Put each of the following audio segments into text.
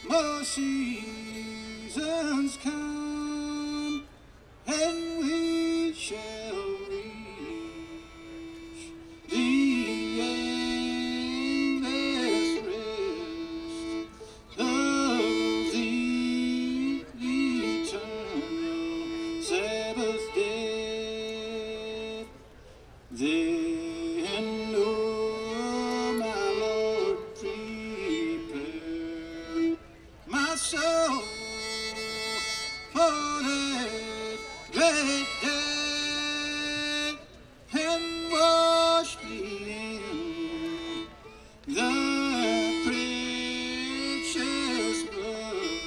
more seasons come, and we shall reach the endless rest of the eternal Sabbath day. Then, oh, my Lord, prepare my soul for that great day, and wash me in the precious blood,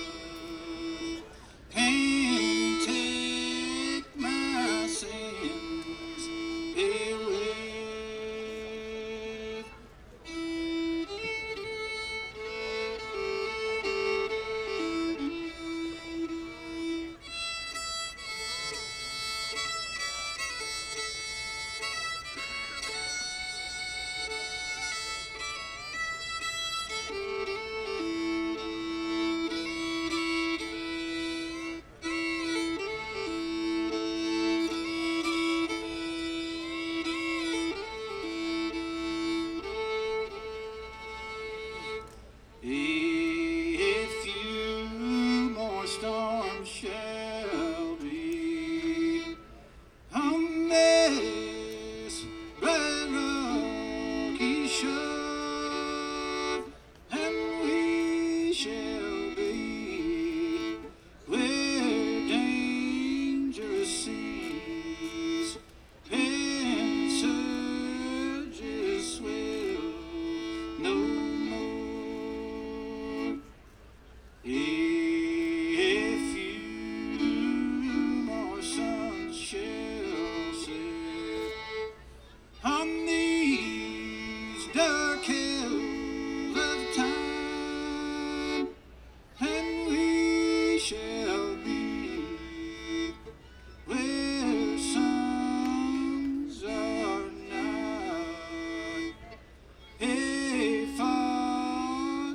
and take my sins away. A few more storms shall be on this bright rocky shore, and we shall be where dangerous seas and surges swell no more. A few more suns shall set on these dark hills of time, and we shall be where suns are not, a far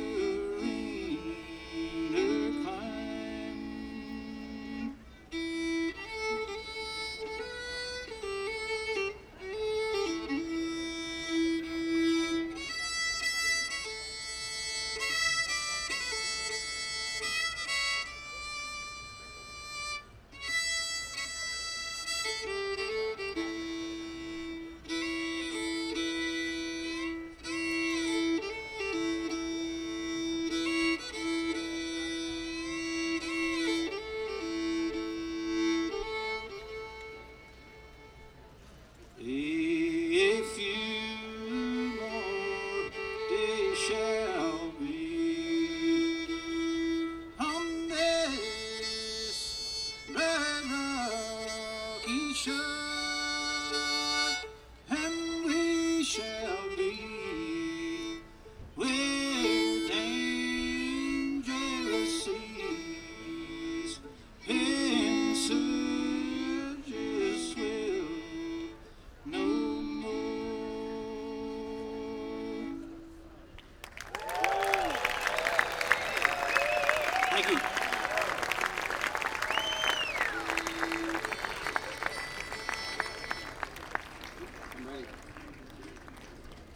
serener clime. A few more days shall be on this bright rocky shore, and we shall be where dangerous seas and surges swell no more. Thank you.